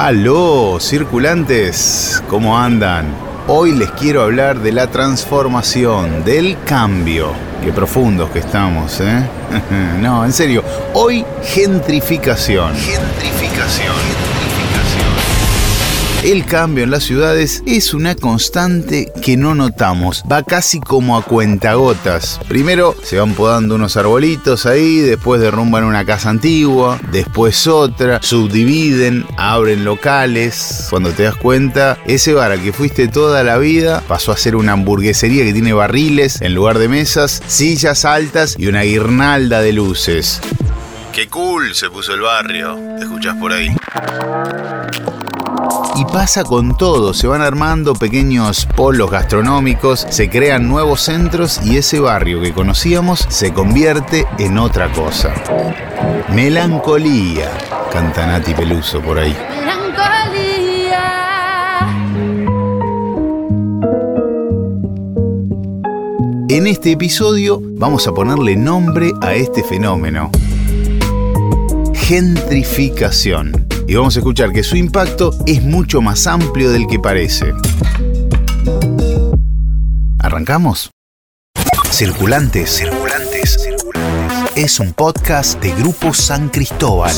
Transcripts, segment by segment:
Aló, circulantes, ¿cómo andan? Hoy les quiero hablar de la transformación, del cambio. Qué profundos que estamos, ¿eh? No, en serio, hoy gentrificación. El cambio en las ciudades es una constante que no notamos. Va casi como a cuentagotas. Primero se van podando unos arbolitos ahí, después derrumban una casa antigua, después otra, subdividen, abren locales. Cuando te das cuenta, ese bar al que fuiste toda la vida pasó a ser una hamburguesería que tiene barriles en lugar de mesas, sillas altas y una guirnalda de luces. ¡Qué cool se puso el barrio! ¿Te escuchás por ahí? Y pasa con todo, se van armando pequeños polos gastronómicos, se crean nuevos centros y ese barrio que conocíamos se convierte en otra cosa. Melancolía, canta Nati Peluso por ahí. Melancolía. En este episodio vamos a ponerle nombre a este fenómeno. Gentrificación. Y vamos a escuchar que su impacto es mucho más amplio del que parece. ¿Arrancamos? Circulantes. Es un podcast de Grupo San Cristóbal.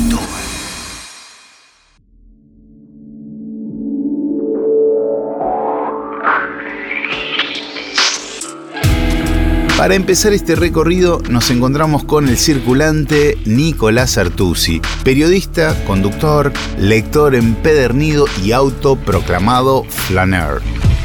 Para empezar este recorrido nos encontramos con el circulante Nicolás Artusi, periodista, conductor, lector empedernido y autoproclamado flaneur.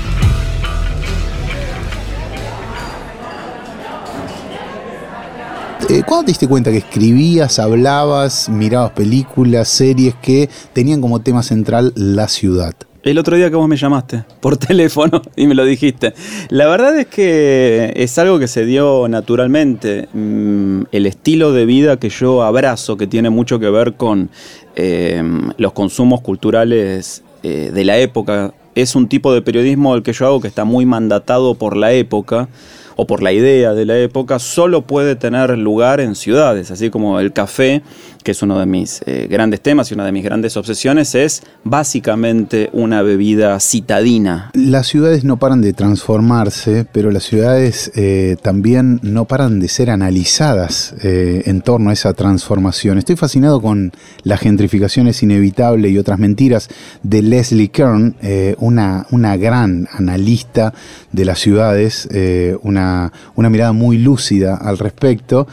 ¿Cuándo te diste cuenta que escribías, hablabas, mirabas películas, series que tenían como tema central la ciudad? El otro día que vos me llamaste por teléfono y me lo dijiste. La verdad es que es algo que se dio naturalmente. El estilo de vida que yo abrazo, que tiene mucho que ver con los consumos culturales de la época, es un tipo de periodismo el que yo hago que está muy mandatado por la época o por la idea de la época. Solo puede tener lugar en ciudades, así como el café, que es uno de mis grandes temas y una de mis grandes obsesiones, es básicamente una bebida citadina. Las ciudades no paran de transformarse, pero las ciudades también no paran de ser analizadas en torno a esa transformación. Estoy fascinado con La gentrificación es inevitable y otras mentiras de Leslie Kern, una gran analista de las ciudades, una mirada muy lúcida al respecto.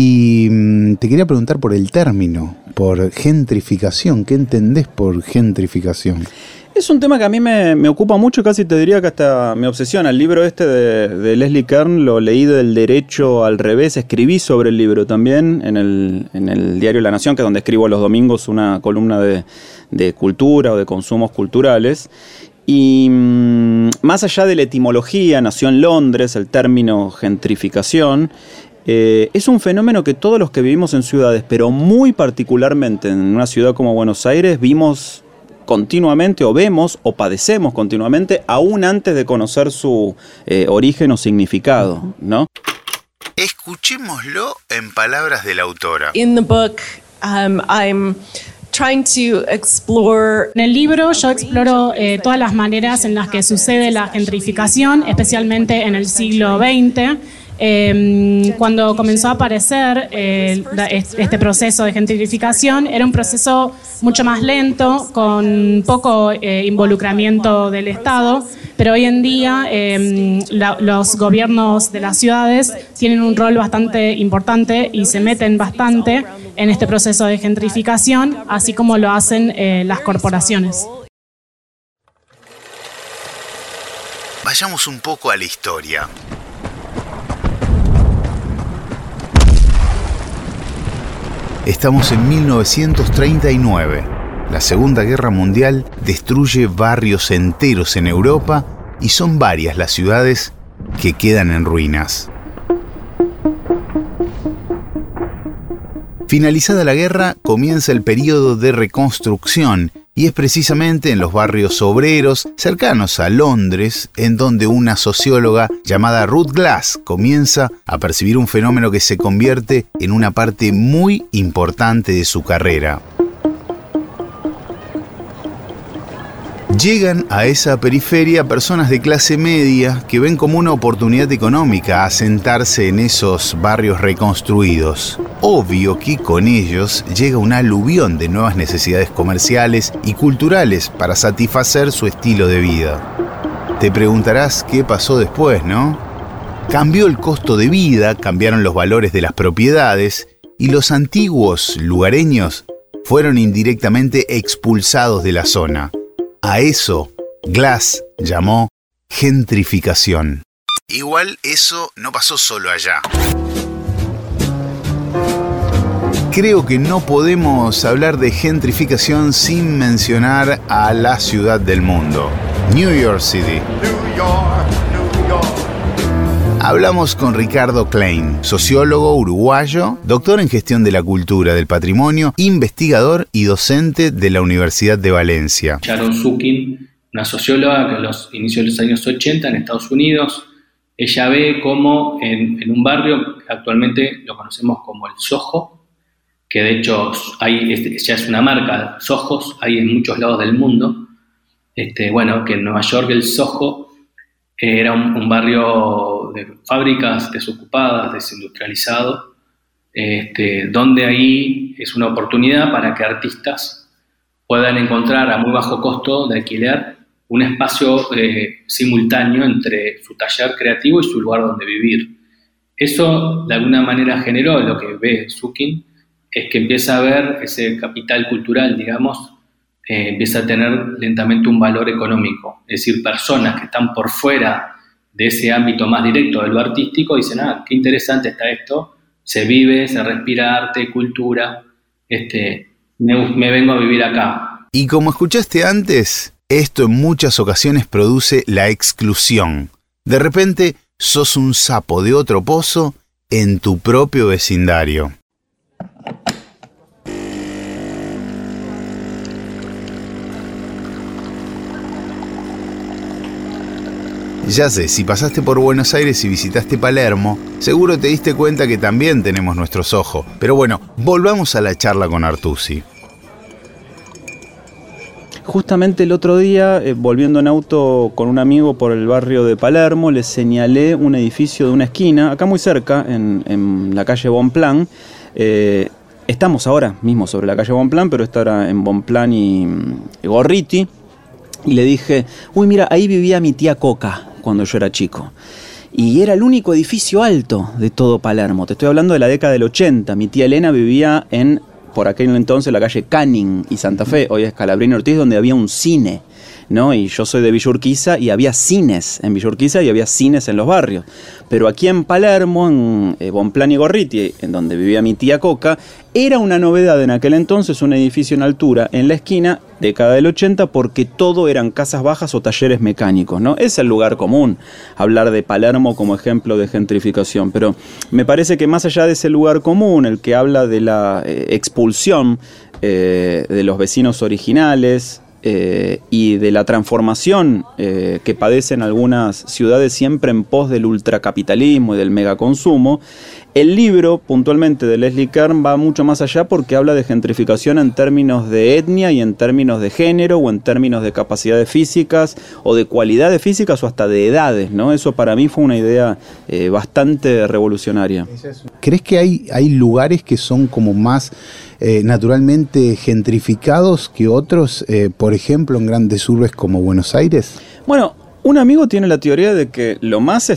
Y te quería preguntar por el término, por gentrificación. ¿Qué entendés por gentrificación? Es un tema que a mí me ocupa mucho, casi te diría que hasta me obsesiona. El libro este de Leslie Kern lo leí del derecho al revés, escribí sobre el libro también en el diario La Nación, que es donde escribo los domingos una columna de cultura o de consumos culturales. Y más allá de la etimología, nació en Londres el término gentrificación. Es un fenómeno que todos los que vivimos en ciudades, pero muy particularmente en una ciudad como Buenos Aires, vimos continuamente o vemos o padecemos continuamente, aún antes de conocer su origen o significado, ¿no? Escuchémoslo en palabras de la autora. In the book, I'm trying to explore. En el libro yo exploro todas las maneras en las que sucede la gentrificación, especialmente en el siglo XX. Cuando comenzó a aparecer este proceso de gentrificación, era un proceso mucho más lento, con poco involucramiento del Estado, pero hoy en día los gobiernos de las ciudades tienen un rol bastante importante y se meten bastante en este proceso de gentrificación, así como lo hacen las corporaciones. Vayamos un poco a la historia. Estamos en 1939. La Segunda Guerra Mundial destruye barrios enteros en Europa y son varias las ciudades que quedan en ruinas. Finalizada la guerra, comienza el periodo de reconstrucción y es precisamente en los barrios obreros cercanos a Londres en donde una socióloga llamada Ruth Glass comienza a percibir un fenómeno que se convierte en una parte muy importante de su carrera. Llegan a esa periferia personas de clase media que ven como una oportunidad económica asentarse en esos barrios reconstruidos. Obvio que con ellos llega un aluvión de nuevas necesidades comerciales y culturales para satisfacer su estilo de vida. Te preguntarás qué pasó después, ¿no? Cambió el costo de vida, cambiaron los valores de las propiedades y los antiguos lugareños fueron indirectamente expulsados de la zona. A eso, Glass llamó gentrificación. Igual eso no pasó solo allá. Creo que no podemos hablar de gentrificación sin mencionar a la ciudad del mundo, New York City. Hablamos con Ricardo Klein, sociólogo uruguayo, doctor en gestión de la cultura, del patrimonio, investigador y docente de la Universidad de Valencia. Sharon Sukin, una socióloga que en los inicios de los años 80 en Estados Unidos, ella ve cómo en un barrio que actualmente lo conocemos como el Soho, que de hecho ya es una marca, Sohos, hay en muchos lados del mundo, que en Nueva York el Soho era un barrio de fábricas desocupadas, desindustrializado, donde ahí es una oportunidad para que artistas puedan encontrar a muy bajo costo de alquiler un espacio simultáneo entre su taller creativo y su lugar donde vivir. Eso de alguna manera generó lo que ve Sukin, es que empieza a ver ese capital cultural, digamos, empieza a tener lentamente un valor económico. Es decir, personas que están por fuera de ese ámbito más directo de lo artístico dicen, qué interesante está esto, se vive, se respira arte, cultura, me vengo a vivir acá. Y como escuchaste antes, esto en muchas ocasiones produce la exclusión. De repente, sos un sapo de otro pozo en tu propio vecindario. Ya sé, si pasaste por Buenos Aires y visitaste Palermo, seguro te diste cuenta que también tenemos nuestros ojos. Pero bueno, volvamos a la charla con Artusi. Justamente el otro día, volviendo en auto con un amigo por el barrio de Palermo, le señalé un edificio de una esquina, acá muy cerca, en la calle Bonpland. Estamos ahora mismo sobre la calle Bonpland, pero está ahora en Bonpland y Gorriti. Y le dije, mira, ahí vivía mi tía Coca cuando yo era chico. Y era el único edificio alto de todo Palermo. Te estoy hablando de la década del 80. Mi tía Elena vivía por aquel entonces, la calle Canning y Santa Fe, hoy es Scalabrini Ortiz, donde había un cine, ¿no? Y yo soy de Villa Urquiza y había cines en Villa Urquiza y había cines en los barrios. Pero aquí en Palermo, en Bonpland y Gorriti, en donde vivía mi tía Coca, era una novedad en aquel entonces un edificio en altura en la esquina, década del 80, porque todo eran casas bajas o talleres mecánicos, ¿no? Es el lugar común hablar de Palermo como ejemplo de gentrificación, pero me parece que más allá de ese lugar común, el que habla de la expulsión de los vecinos originales, y de la transformación que padecen algunas ciudades siempre en pos del ultracapitalismo y del megaconsumo, el libro puntualmente de Leslie Kern va mucho más allá porque habla de gentrificación en términos de etnia y en términos de género o en términos de capacidades físicas o de cualidades físicas o hasta de edades, ¿no? Eso para mí fue una idea bastante revolucionaria. ¿Crees que hay lugares que son como más naturalmente gentrificados que otros, por ejemplo en grandes urbes como Buenos Aires? Bueno, un amigo tiene la teoría de que lo más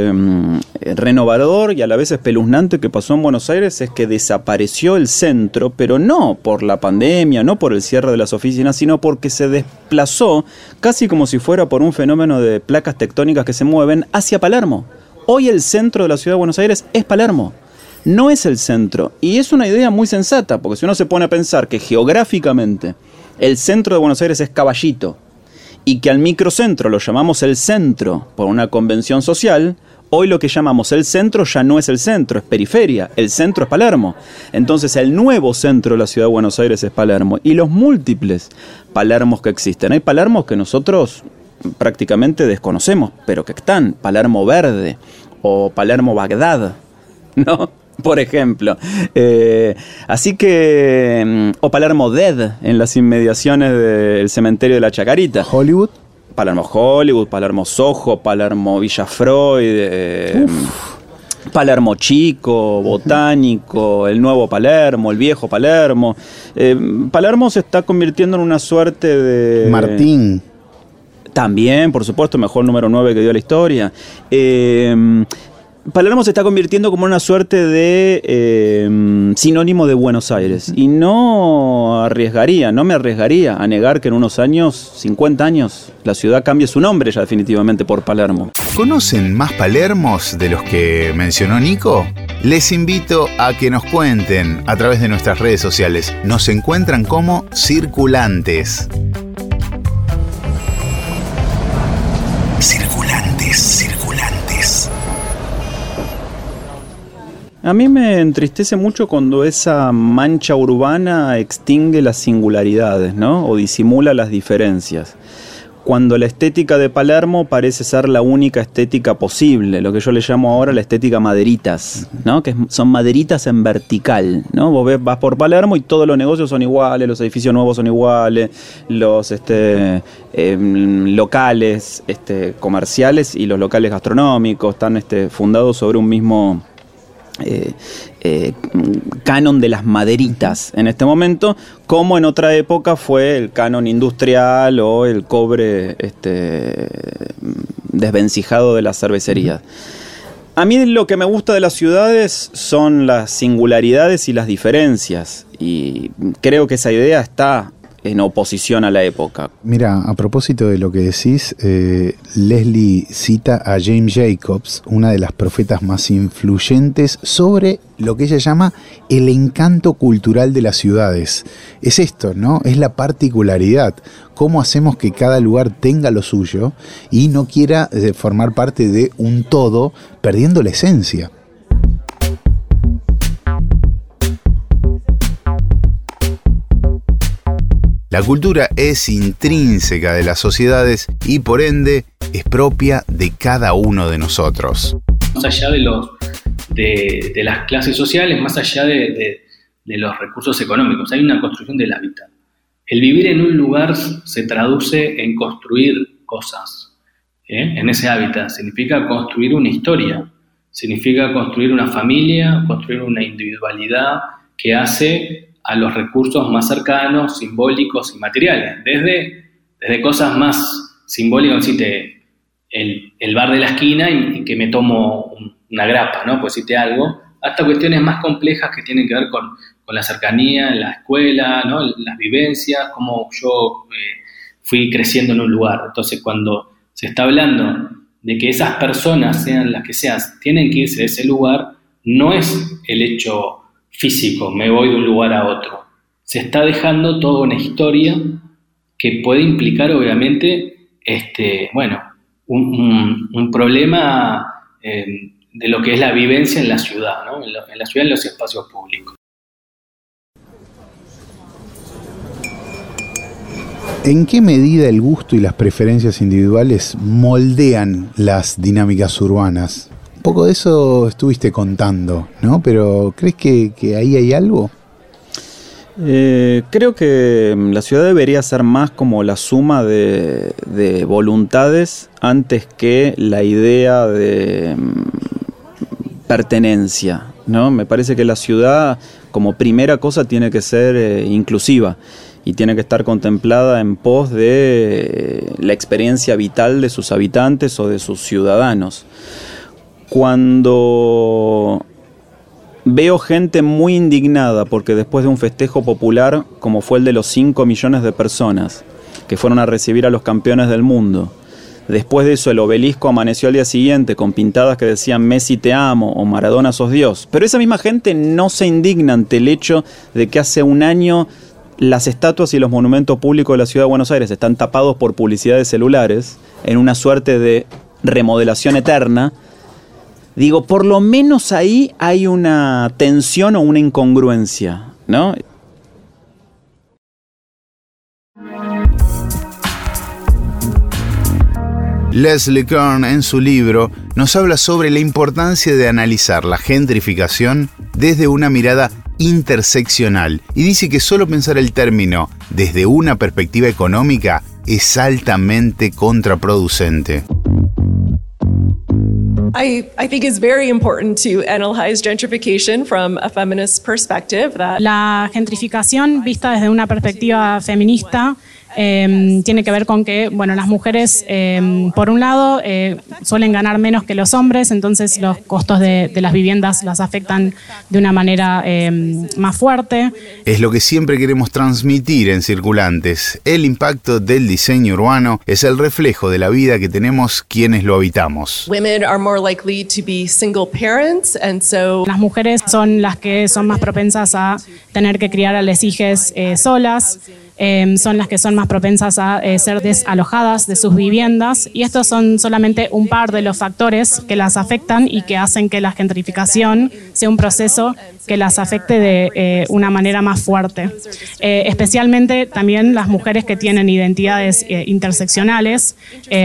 renovador y a la vez espeluznante que pasó en Buenos Aires es que desapareció el centro, pero no por la pandemia, no por el cierre de las oficinas, sino porque se desplazó casi como si fuera por un fenómeno de placas tectónicas que se mueven hacia Palermo. Hoy el centro de la ciudad de Buenos Aires es Palermo. No es el centro, y es una idea muy sensata, porque si uno se pone a pensar que geográficamente el centro de Buenos Aires es Caballito, y que al microcentro lo llamamos el centro por una convención social, hoy lo que llamamos el centro ya no es el centro, es periferia, el centro es Palermo. Entonces el nuevo centro de la ciudad de Buenos Aires es Palermo, y los múltiples Palermos que existen. Hay Palermos que nosotros prácticamente desconocemos, pero que están, Palermo Verde, o Palermo Bagdad, ¿no? por ejemplo. Así que... O Palermo Dead, en las inmediaciones del cementerio de la Chacarita. Hollywood. Palermo Hollywood, Palermo Soho, Palermo Villa Freud, Palermo Chico, Botánico, el nuevo Palermo, el viejo Palermo. Palermo se está convirtiendo en una suerte de... Martín. También, por supuesto, mejor número 9 que dio la historia. Palermo se está convirtiendo como una suerte de sinónimo de Buenos Aires. Y no me arriesgaría a negar que en unos años, 50 años, la ciudad cambie su nombre ya definitivamente por Palermo. ¿Conocen más Palermos de los que mencionó Nico? Les invito a que nos cuenten a través de nuestras redes sociales. Nos encuentran como Circulantes. Circulantes. A mí me entristece mucho cuando esa mancha urbana extingue las singularidades, ¿no? O disimula las diferencias. Cuando la estética de Palermo parece ser la única estética posible, lo que yo le llamo ahora la estética maderitas, ¿no? Que son maderitas en vertical, ¿no? Vos vas por Palermo y todos los negocios son iguales, los edificios nuevos son iguales, los locales comerciales y los locales gastronómicos están fundados sobre un mismo... canon de las maderitas en este momento, como en otra época fue el canon industrial o el cobre desvencijado de las cervecerías. A mí lo que me gusta de las ciudades son las singularidades y las diferencias, y creo que esa idea está en oposición a la época. Mira, a propósito de lo que decís, Leslie cita a James Jacobs, una de las profetas más influyentes, sobre lo que ella llama el encanto cultural de las ciudades. Es esto, ¿no? Es la particularidad. ¿Cómo hacemos que cada lugar tenga lo suyo y no quiera formar parte de un todo, perdiendo la esencia? La cultura es intrínseca de las sociedades y por ende es propia de cada uno de nosotros. Más allá de las clases sociales, más allá de los recursos económicos, hay una construcción del hábitat. El vivir en un lugar se traduce en construir cosas, en ese hábitat. Significa construir una historia, significa construir una familia, construir una individualidad que hace a los recursos más cercanos, simbólicos y materiales, desde cosas más simbólicas, el bar de la esquina y que me tomo una grapa, ¿no? Pues decirte algo, hasta cuestiones más complejas que tienen que ver con la cercanía, la escuela, ¿no? Las vivencias, cómo yo fui creciendo en un lugar. Entonces, cuando se está hablando de que esas personas, sean las que sean, tienen que irse de ese lugar, no es el hecho físico, me voy de un lugar a otro. Se está dejando toda una historia que puede implicar, obviamente, un problema de lo que es la vivencia en la ciudad, ¿no? En la ciudad, en los espacios públicos. ¿En qué medida el gusto y las preferencias individuales moldean las dinámicas urbanas? Un poco de eso estuviste contando, ¿no? Pero ¿crees que ahí hay algo? Creo que la ciudad debería ser más como la suma de voluntades antes que la idea de pertenencia, ¿no? Me parece que la ciudad, como primera cosa, tiene que ser inclusiva y tiene que estar contemplada en pos de la experiencia vital de sus habitantes o de sus ciudadanos. Cuando veo gente muy indignada porque después de un festejo popular, como fue el de los 5 millones de personas que fueron a recibir a los campeones del mundo, después de eso el obelisco amaneció al día siguiente con pintadas que decían Messi te amo o Maradona sos Dios, pero esa misma gente no se indigna ante el hecho de que hace un año las estatuas y los monumentos públicos de la ciudad de Buenos Aires están tapados por publicidad de celulares en una suerte de remodelación eterna. Digo, por lo menos ahí hay una tensión o una incongruencia, ¿no? Leslie Kern, en su libro, nos habla sobre la importancia de analizar la gentrificación desde una mirada interseccional y dice que solo pensar el término desde una perspectiva económica es altamente contraproducente. I think it's very important to analyze gentrification from a feminist perspective. La gentrificación vista desde una perspectiva feminista tiene que ver con que, bueno, las mujeres, por un lado, suelen ganar menos que los hombres, entonces los costos de las viviendas las afectan de una manera más fuerte. Es lo que siempre queremos transmitir en Circulantes. El impacto del diseño urbano es el reflejo de la vida que tenemos quienes lo habitamos. Women are more likely to be single parents, and so las mujeres son las que son más propensas a tener que criar a las hijas solas. Son las que son más propensas a ser desalojadas de sus viviendas, y estos son solamente un par de los factores que las afectan y que hacen que la gentrificación sea un proceso que las afecte de una manera más fuerte. Especialmente también las mujeres que tienen identidades interseccionales,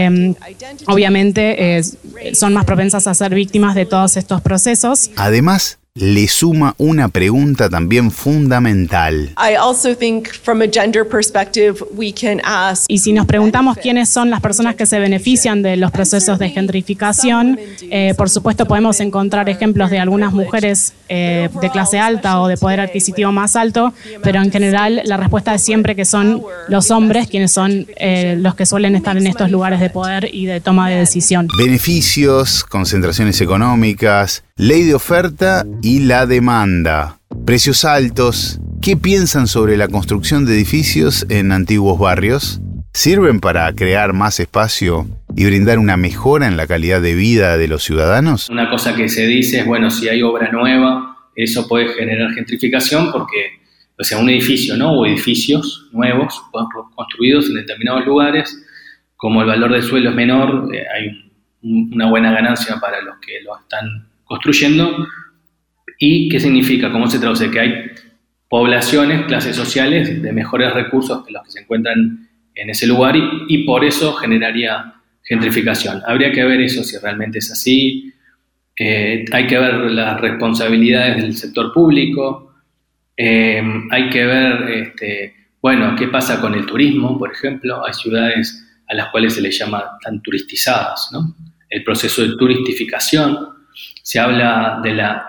obviamente son más propensas a ser víctimas de todos estos procesos. Además, le suma una pregunta también fundamental. I also think from a gender perspective we can ask. Y si nos preguntamos quiénes son las personas que se benefician de los procesos de gentrificación, por supuesto podemos encontrar ejemplos de algunas mujeres de clase alta o de poder adquisitivo más alto, pero en general la respuesta es siempre que son los hombres quienes son los que suelen estar en estos lugares de poder y de toma de decisión. Beneficios, concentraciones económicas, ley de oferta y la demanda. Precios altos. ¿Qué piensan sobre la construcción de edificios en antiguos barrios? ¿Sirven para crear más espacio y brindar una mejora en la calidad de vida de los ciudadanos? Una cosa que se dice es, bueno, si hay obra nueva, eso puede generar gentrificación porque, o sea, un edificio, ¿no? O edificios nuevos construidos en determinados lugares, como el valor del suelo es menor, hay una buena ganancia para los que lo están construyendo. ¿Y qué significa? ¿Cómo se traduce? Que hay poblaciones, clases sociales de mejores recursos que los que se encuentran en ese lugar y por eso generaría gentrificación. Habría que ver eso si realmente es así. Hay que ver las responsabilidades del sector público. Hay que ver, bueno, qué pasa con el turismo, por ejemplo. Hay ciudades a las cuales se les llama tan turistizadas, ¿no? El proceso de turistificación. Se habla de la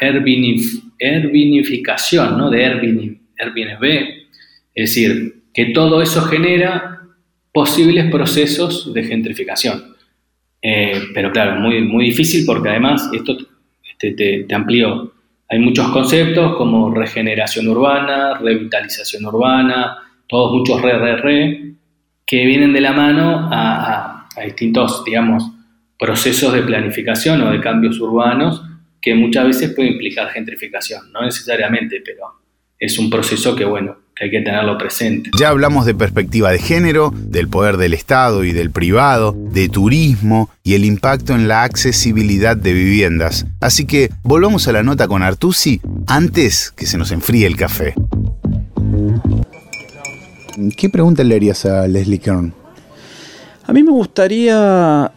Airbnbificación, ¿no? De Airbnb. Es decir, que todo eso genera posibles procesos de gentrificación. Pero claro, muy, muy difícil porque además esto te amplió. Hay muchos conceptos como regeneración urbana, revitalización urbana, todos muchos que vienen de la mano a distintos, digamos, procesos de planificación o de cambios urbanos que muchas veces puede implicar gentrificación, no necesariamente, pero es un proceso que, bueno, que hay que tenerlo presente. Ya hablamos de perspectiva de género, del poder del Estado y del privado, de turismo y el impacto en la accesibilidad de viviendas. Así que volvamos a la nota con Artusi antes que se nos enfríe el café. ¿Qué pregunta le harías a Leslie Kern? A mí me gustaría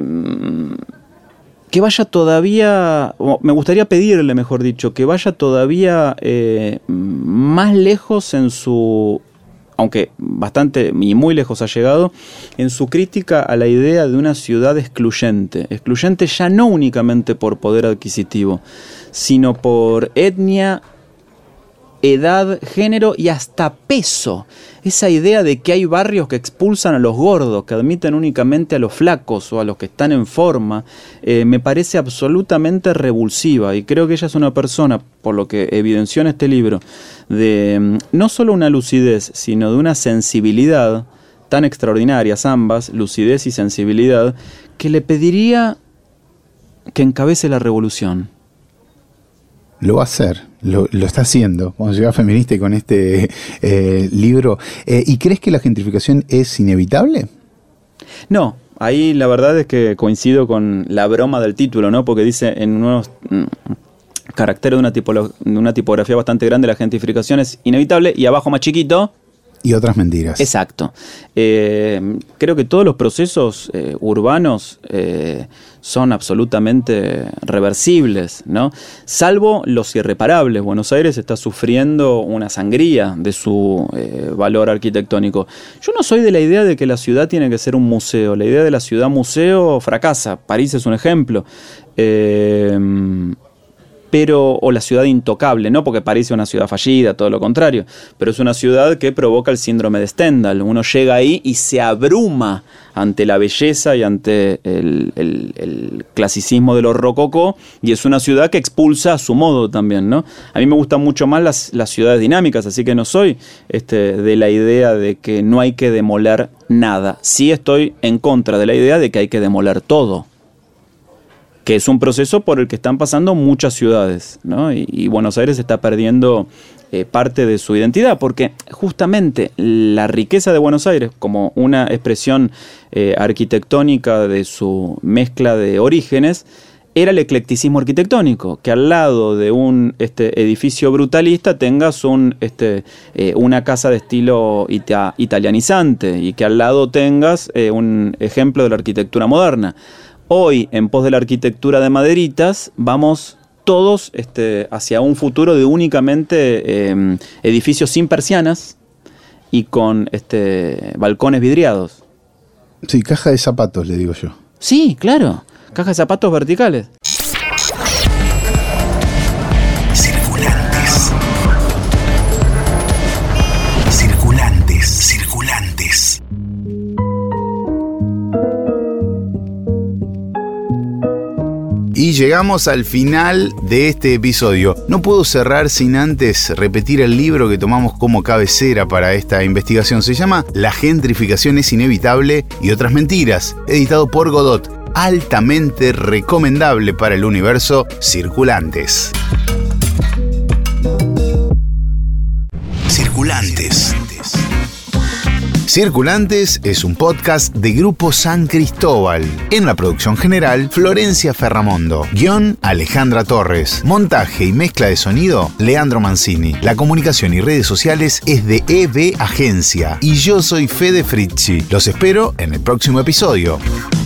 que vaya todavía, o me gustaría pedirle, mejor dicho, que vaya todavía más lejos en su, aunque bastante y muy lejos ha llegado, en su crítica a la idea de una ciudad excluyente. Excluyente ya no únicamente por poder adquisitivo, sino por etnia, edad, género y hasta peso. Esa idea de que hay barrios que expulsan a los gordos, que admiten únicamente a los flacos o a los que están en forma, me parece absolutamente revulsiva, y creo que ella es una persona, por lo que evidenció en este libro, de no solo una lucidez, sino de una sensibilidad tan extraordinarias ambas, lucidez y sensibilidad, que le pediría que encabece la revolución. Lo va a hacer, lo está haciendo con Ciudad Feminista y con este libro. ¿Y crees que la gentrificación es inevitable? No, ahí la verdad es que coincido con la broma del título, ¿no? Porque dice en unos caracteres de una tipografía bastante grande, la gentrificación es inevitable, y abajo más chiquito, Y otras mentiras. Exacto. Creo que todos los procesos urbanos son absolutamente reversibles, ¿no? Salvo los irreparables. Buenos Aires está sufriendo una sangría de su valor arquitectónico. Yo no soy de la idea de que la ciudad tiene que ser un museo. La idea de la ciudad museo fracasa. París es un ejemplo. O la ciudad intocable, no porque París es una ciudad fallida, todo lo contrario, pero es una ciudad que provoca el síndrome de Stendhal. Uno llega ahí y se abruma ante la belleza y ante el clasicismo de lo rococó, y es una ciudad que expulsa a su modo también, ¿no? A mí me gustan mucho más las ciudades dinámicas, así que no soy de la idea de que no hay que demoler nada. Sí estoy en contra de la idea de que hay que demoler todo, que es un proceso por el que están pasando muchas ciudades, ¿no? Y Buenos Aires está perdiendo parte de su identidad, porque justamente la riqueza de Buenos Aires, como una expresión arquitectónica de su mezcla de orígenes, era el eclecticismo arquitectónico, que al lado de un edificio brutalista tengas una casa de estilo italianizante, y que al lado tengas un ejemplo de la arquitectura moderna. Hoy, en pos de la arquitectura de maderitas, vamos todos hacia un futuro de únicamente edificios sin persianas y con balcones vidriados. Sí, caja de zapatos, le digo yo. Sí, claro, caja de zapatos verticales. Circulantes. Y llegamos al final de este episodio. No puedo cerrar sin antes repetir el libro que tomamos como cabecera para esta investigación. Se llama La gentrificación es inevitable y otras mentiras, editado por Godot. Altamente recomendable para el universo Circulantes. Circulantes es un podcast de Grupo San Cristóbal. En la producción general, Florencia Ferramondo. Guión, Alejandra Torres. Montaje y mezcla de sonido, Leandro Mancini. La comunicación y redes sociales es de EB Agencia. Y yo soy Fede Frizzi. Los espero en el próximo episodio.